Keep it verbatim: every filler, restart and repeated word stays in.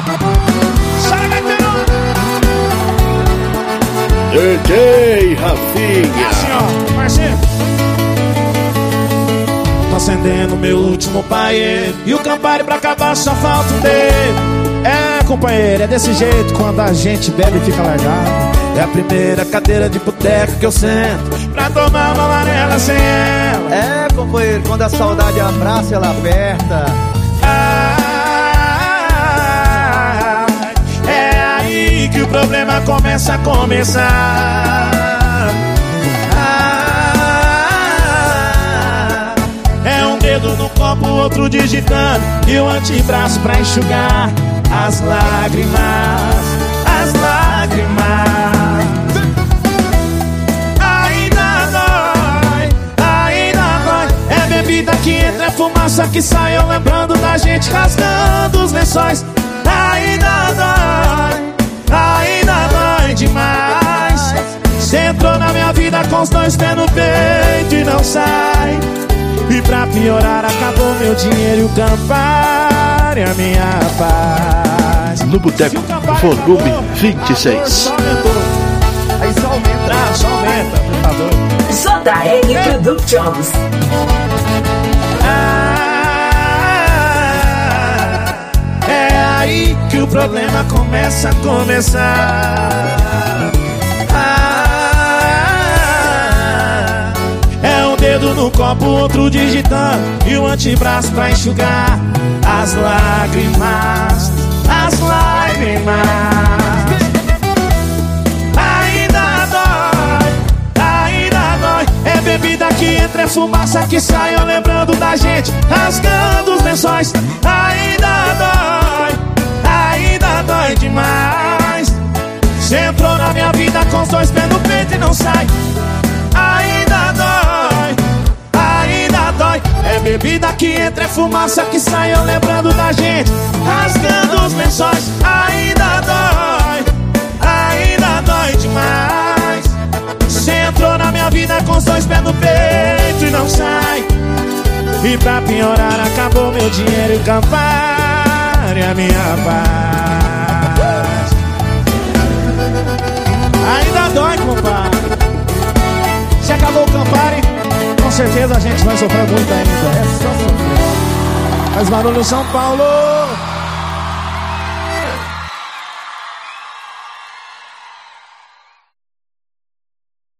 D J Rafinha. É assim, ó, parceiro. Tô acendendo meu último paê e o Campari pra acabar só falta um dedo. É, companheiro, é desse jeito quando a gente bebe e fica largado. É a primeira cadeira de boteco que eu sento pra tomar uma amarela sem ela. É, companheiro, quando a saudade abraça, ela aperta. Ah, é aí que o problema começa a começar. Ah, é um dedo no copo, outro digitando e o antebraço pra enxugar as lágrimas, as lágrimas. Ainda dói, ainda dói. É bebida que entra, é fumaça que sai, eu lembrando da gente rasgando os lençóis. Ainda dói, ainda dói demais. Cê entrou na minha vida com os dois pés no peito e não sai. E pra piorar acabou meu dinheiro e o Campari, a minha paz. No Boteco, volume vinte e seis. Só aumentou. Aí só aumenta, ah, só aumenta, tá doido. J R Productions. Ah, é aí que o problema começa a começar. Ah, é um dedo no copo, outro digitando e o antebraço pra enxugar as lágrimas, as lágrimas. Ainda dói, ainda dói. É bebida que entra, é fumaça que sai, eu lembrando da gente rasgando os lençóis. Ainda dói, ainda dói demais. Cê entrou na minha vida com os dois pés no peito e não sai. Ainda dói, ainda dói. É bebida que entra, é fumaça que sai, eu lembrando da gente rasgando os lençóis. Ainda dói, ainda dói demais. Cê entrou na minha vida com os dois pés no peito e não sai. E pra piorar acabou meu dinheiro e o Campari, a minha paz. Ainda dói, compadre. Se acabou o Campari, com certeza a gente vai sofrer muito ainda. É só sofrer. Faz barulho, São Paulo.